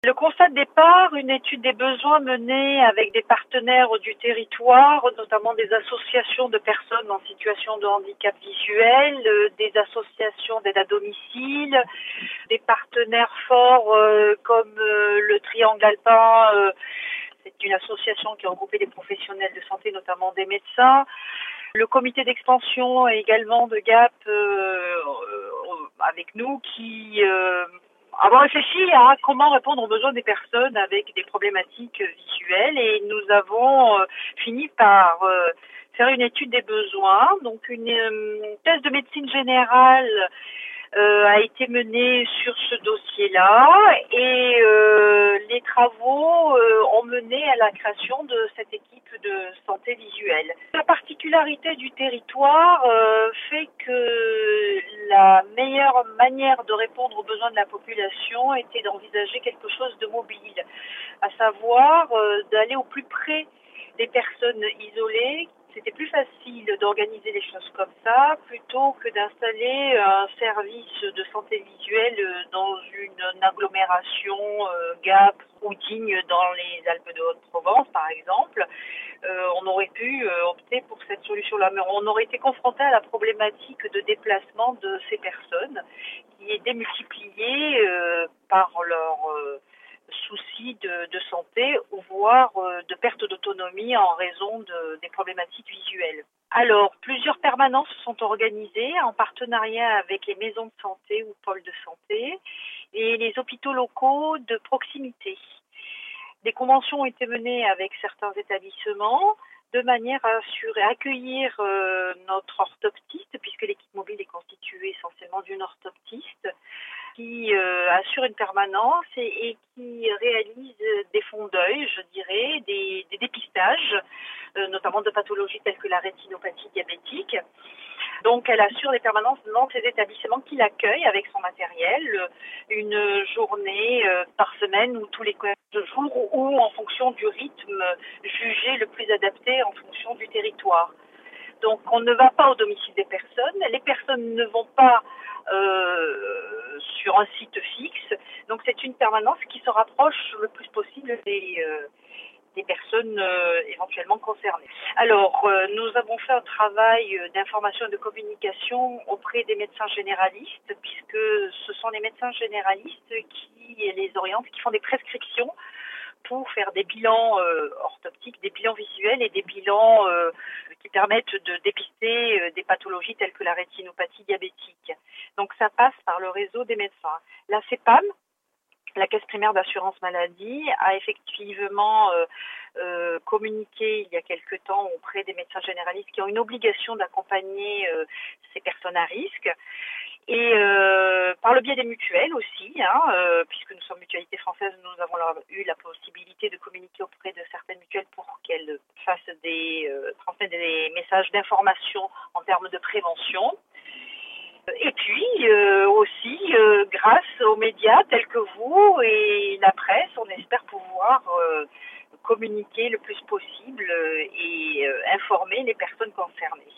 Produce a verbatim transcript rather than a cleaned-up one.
Le constat de départ, une étude des besoins menée avec des partenaires du territoire, notamment des associations de personnes en situation de handicap visuel, euh, des associations d'aide à domicile, des partenaires forts euh, comme euh, le Triangle Alpin, euh, c'est une association qui a regroupé des professionnels de santé, notamment des médecins. Le comité d'expansion également de Gap euh, euh, avec nous qui euh, avons réfléchi à comment répondre aux besoins des personnes avec des problématiques visuelles et nous avons euh, fini par euh, faire une étude des besoins. Donc une, une thèse de médecine générale euh, a été menée sur ce dossier-là et euh, les travaux euh, ont mené à la création de cette équipe de santé visuelle. La particularité du territoire euh, fait que la meilleure manière de répondre aux besoins de la population était d'envisager quelque chose de mobile, à savoir euh, d'aller au plus près des personnes isolées. C'était plus facile d'organiser les choses comme ça plutôt que d'installer un service de santé visuelle dans une agglomération euh, Gap ou Digne dans les Alpes de Haute-Provence par exemple. Euh, on aurait pu euh, opter pour cette solution-là, mais on aurait été confronté à la problématique de déplacement de ces personnes qui est démultipliée euh, par leur euh, soucis de, de santé, voire euh, de perte d'autonomie en raison de, des problématiques visuelles. Alors, plusieurs permanences sont organisées en partenariat avec les maisons de santé ou pôles de santé et les hôpitaux locaux de proximité. Des conventions ont été menées avec certains établissements de manière à assurer, accueillir euh, notre orthoptiste, puisque l'équipe mobile est constituée essentiellement d'une orthoptiste, qui euh, assure une permanence et, et qui réalise des fonds d'œil, je dirais, des, des dépistages, euh, notamment de pathologies telles que la rétinopathie diabétique. Donc elle assure des permanences dans ces établissements qui l'accueillent avec son matériel, une journée euh, par semaine ou tous les quinze jours ou en fonction du rythme jugé le plus adapté en fonction du territoire. Donc on ne va pas au domicile des personnes, les personnes ne vont pas euh, sur un site fixe, donc c'est une permanence qui se rapproche le plus possible des, euh, des personnes euh, éventuellement concernées. Alors euh, nous avons fait un travail d'information et de communication auprès des médecins généralistes, puisque ce sont les médecins généralistes qui les orientent, qui font des prescriptions pour faire des bilans euh, orthoptiques, des bilans visuels et des bilans euh, qui permettent de dépister euh, des pathologies telles que la rétinopathie diabétique. Donc ça passe par le réseau des médecins. La CEPAM, la Caisse primaire d'assurance maladie, a effectivement euh, euh, communiqué il y a quelque temps auprès des médecins généralistes qui ont une obligation d'accompagner euh, ces personnes à risque. Et euh, par le biais des mutuelles aussi, hein, euh, puisque nous sommes mutualité française, nous avons eu la possibilité de communiquer auprès de certaines mutuelles pour qu'elles fassent des, euh, transmettent des messages d'information en termes de prévention. Et puis euh, aussi, euh, grâce aux médias tels que vous et la presse, on espère pouvoir euh, communiquer le plus possible et euh, informer les personnes concernées.